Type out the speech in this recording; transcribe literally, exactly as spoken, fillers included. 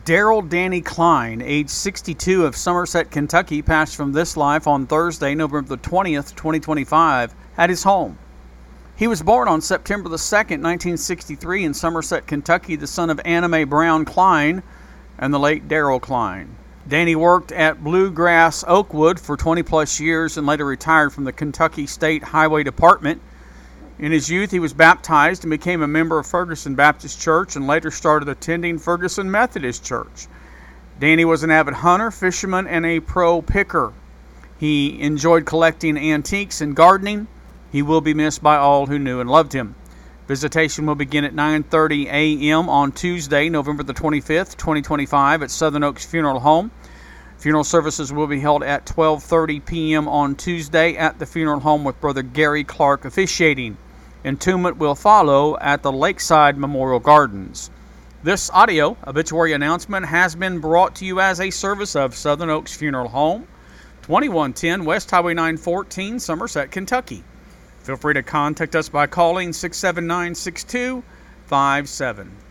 Daryl Danny Klein, age sixty-two, of Somerset, Kentucky, passed from this life on Thursday, November the twentieth, twenty twenty-five, at his home. He was born on September the second, nineteen sixty-three, in Somerset, Kentucky, the son of Anna Mae Brown Klein and the late Daryl Klein. Danny worked at Bluegrass Oakwood for twenty plus years and later retired from the Kentucky State Highway Department. In his youth, he was baptized and became a member of Ferguson Baptist Church and later started attending Ferguson Methodist Church. Danny was an avid hunter, fisherman, and a pro picker. He enjoyed collecting antiques and gardening. He will be missed by all who knew and loved him. Visitation will begin at nine thirty a.m. on Tuesday, November the twenty-fifth, twenty twenty-five, at Southern Oaks Funeral Home. Funeral services will be held at twelve thirty p.m. on Tuesday at the funeral home with Brother Gary Clark officiating. Entombment will follow at the Lakeside Memorial Gardens. This audio obituary announcement has been brought to you as a service of Southern Oaks Funeral Home, twenty-one ten West Highway nine fourteen, Somerset, Kentucky. Feel free to contact us by calling six seven nine, six two five seven.